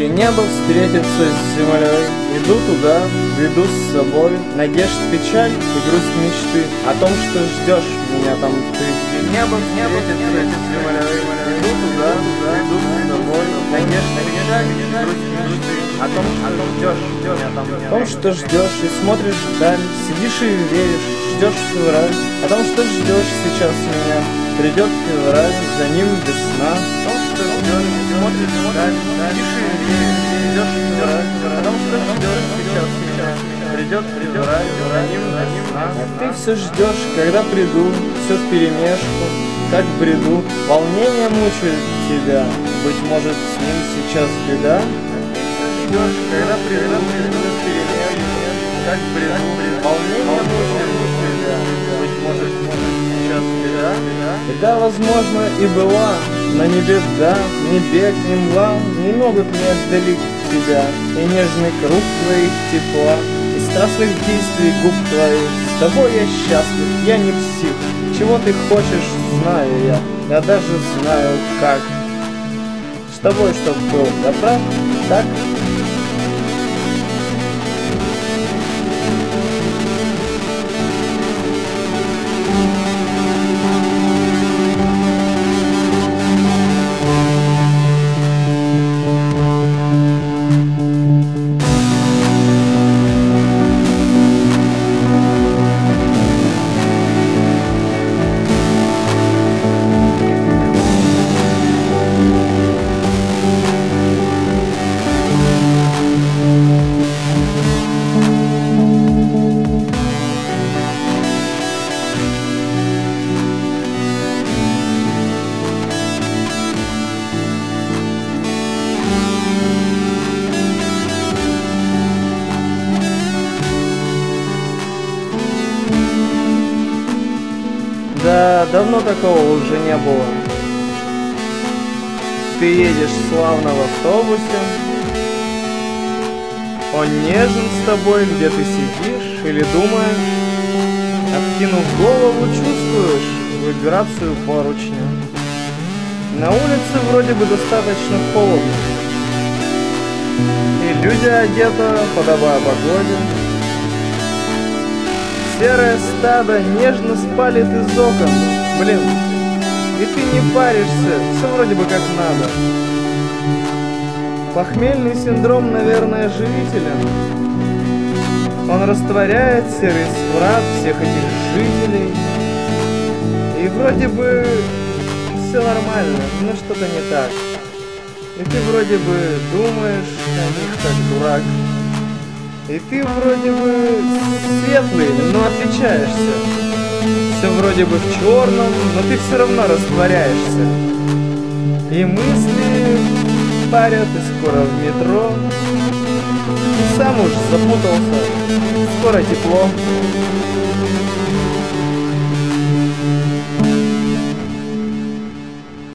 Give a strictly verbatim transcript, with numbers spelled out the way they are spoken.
где небо встретится с землей. Иду туда, веду с собой надежд, печаль и грусть мечты о том, что ждешь меня там ты. Где небо встретится с землей. Иду туда, веду с собой надежд, печаль и грусть мечты о том, что ждешь меня там ты. О том, что ждешь и смотришь вдаль, сидишь и веришь, ждешь февраль. О том, что ждешь сейчас меня, придет февраль, за ним весна. О том, что ждешь и смотришь вдаль, сидишь и веришь, ждешь февраль. О том, что ждешь сейчас меня, придет февраль, за ним весна. А ты все ждешь, когда приду, все вперемешку, как в бреду. Волнение мучает тебя, быть может, с ним сейчас беда. Ждешь, когда приду, все вперемешку, как в бреду. Волнение мучает тебя, быть может, сейчас беда. Беда, возможно, и была, но не беда, ни бег, ни мгла не могут мне отдалить тебя. И нежный круг твоих тепла, и страстных действий губ твоих. С тобой я счастлив, я не псих. Чего ты хочешь, знаю я, я даже знаю как. С тобой чтоб был, я прав, так? Да, давно такого уже не было. Ты едешь славно в автобусе, он нежен с тобой, где ты сидишь или думаешь. Откинув голову, чувствуешь вибрацию поручня. На улице вроде бы достаточно холодно, и люди одеты подобая погоде. Серое стадо нежно спалит из окон, блин, и ты не паришься, все вроде бы как надо. Похмельный синдром, наверное, живителен. Он растворяет серый смрад всех этих жителей. И вроде бы все нормально, но что-то не так. И ты вроде бы думаешь о них как дурак. И ты вроде бы светлый, но отличаешься. Все вроде бы в черном, но ты все равно растворяешься. И мысли парят, и скоро в метро. И сам уж запутался, скоро тепло.